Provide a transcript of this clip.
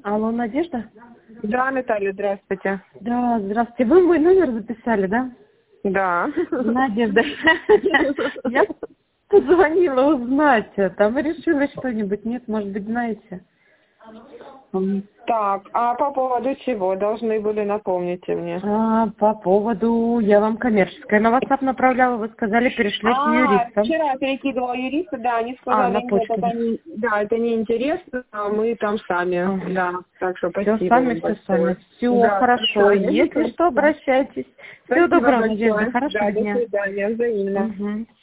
Алло, Надежда? Да, Наталья, здравствуйте. Да, здравствуйте. Вы мой номер записали, да? Да. Надежда. Я позвонила узнать, там вы решили что-нибудь? Нет, может быть, знаете? Так, а по поводу чего? Должны были, напомните мне. По поводу, я вам коммерческое на WhatsApp направляла, вы сказали, перешлете юристам. Вчера перекидывала юриста, да, они сказали, на нет, почту. это не интересно, а мы там сами. Да, так что спасибо. Все сами, вам все большое. сами. Все Да, хорошо. спасибо. Если что, обращайтесь. Всего Спасибо доброго, большое. Надежда. Хорошего Да, дня. до свидания, взаимно. Угу.